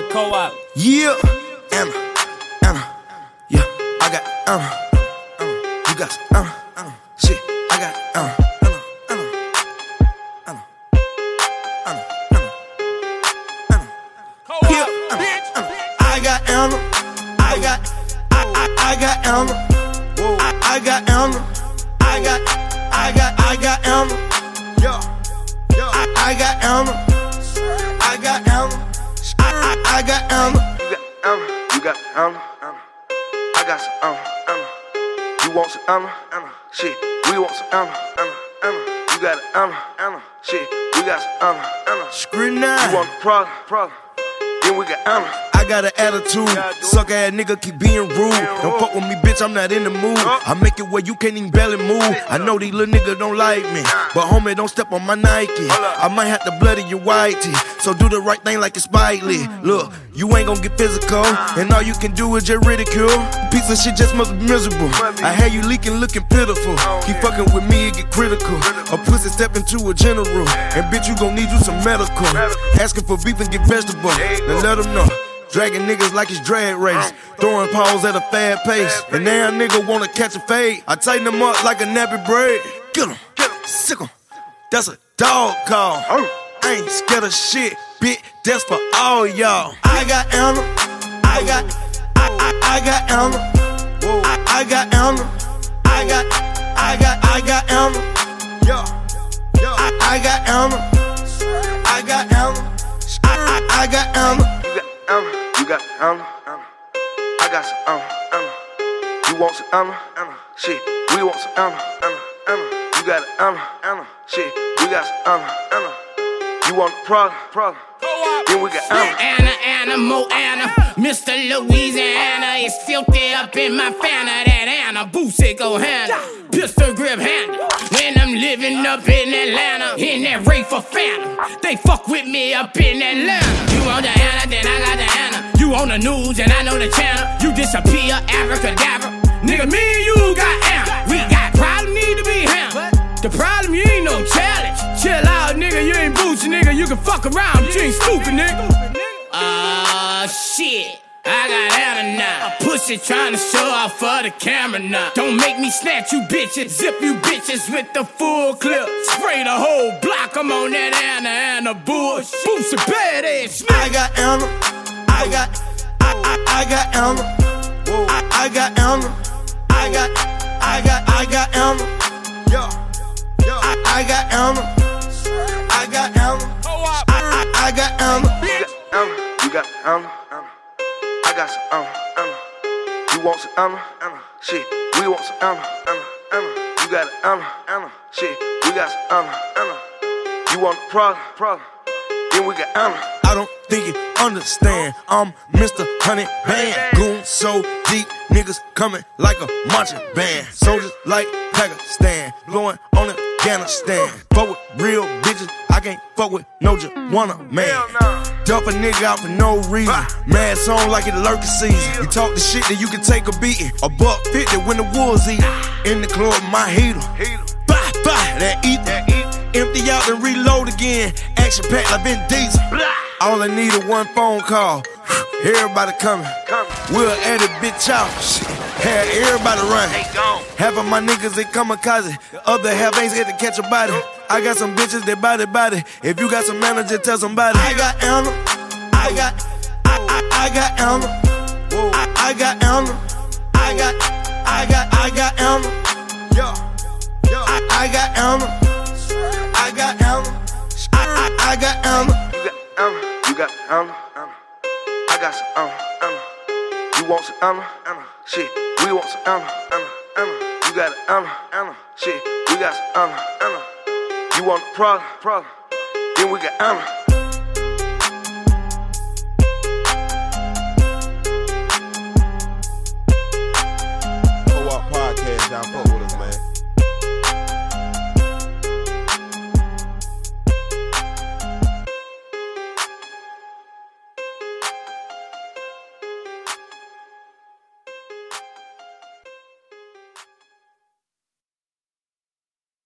Co-op. Yeah, Anna, yeah, I got Anna, you got Anna, shit, I got Anna, yeah, I got Anna, I got Anna, I got Anna, I got Anna, yeah, I got Anna, I got Anna, I got Anna. You got Anna, I got some Anna. You want some Anna, shit, we want some Anna. You got an Anna, shit, we got some Anna. Screen now. You want the problem, then we got Anna. I got an attitude, suck ass nigga keep being rude. Don't fuck with me, bitch, I'm not in the mood. I make it where you can't even barely move. I know these little niggas don't like me, but homie, don't step on my Nike. I might have to bloody your white tee, so do the right thing like it's Spike Lee. Look, you ain't gon' get physical, and all you can do is just ridicule. Piece of shit just must be miserable. I had you leaking, looking pitiful. Keep fucking with me, it get critical. A pussy step into a general, and bitch, you gon' need you some medical. Asking for beef and get vegetable, then let them know. Dragging niggas like it's drag race, throwing paws at a fast pace. And now nigga wanna catch a fade, I tighten them up like a nappy braid. Get 'em, sick 'em, that's a dog call. I ain't scared of shit, bitch, that's for all y'all. I got Anna, I got Anna, I got Anna, I got Anna, I got Anna, I got Anna, I got Anna. You got Anna, I got some Anna. You want some Anna, shit, we want some Anna. You got an Anna, shit, we got some Anna. You want the problem, then we got Anna. Anna, Mo Anna, Mr. Louisiana is filthy up in my Fanta. That Anna, Boosie go handle, pistol grip handle. When I'm living up in Atlanta, in that rate for Phantom, they fuck with me up in Atlanta. You want the Anna, then I got the Anna. You on the news and I know the channel. You disappear, abracadabra. Nigga, me and you got Anna. We got problem, need to be handled. The problem, you ain't no challenge. Chill out, nigga, you ain't Boosie, nigga. You can fuck around, but you ain't stupid, nigga. Shit, I got Anna now. A pussy trying to show off for the camera now. Don't make me snatch you bitches, zip you bitches with the full clip. Spray the whole block, I'm on that Anna bullshit. Boosie badass nigga. I got Anna, I got Anna, I got Anna, I got Anna, I got Anna, I got Anna, I got Anna. You got Anna, I got some Anna. You want some Anna, shit, we want some Anna. You got an Anna, shit, we got some Anna. You want the problem, then we got Anna. I don't think you understand, I'm Mr. Honey Band. Goon so deep, niggas coming like a marching band. Soldiers like Pakistan, blowing on Afghanistan. Fuck with real bitches, I can't fuck with no Juana man. Dump a nigga out for no reason. Mad song like it lurking season. You talk the shit that you can take a beating. $1.50 when the wolves eat. In the club, my heater. Bye, that ether. Empty out and reload again. Action packed like Vin Diesel. All I need is one phone call. Everybody coming. We'll edit bitch out. Had everybody run. Half of my niggas they kamikaze. The other half ain't scared to catch a body. I got some bitches that body. If you got some manager, tell somebody. I got Anna, I got Anna, I got Anna, I got Anna, I got Anna, I got Anna, I got Anna. You got Anna, I got some Anna. You want some Anna, shit, we want some Anna. You got an Anna, shit, we got some Anna. You want the problem, then we got Anna. Co-op podcast, y'all fuck with.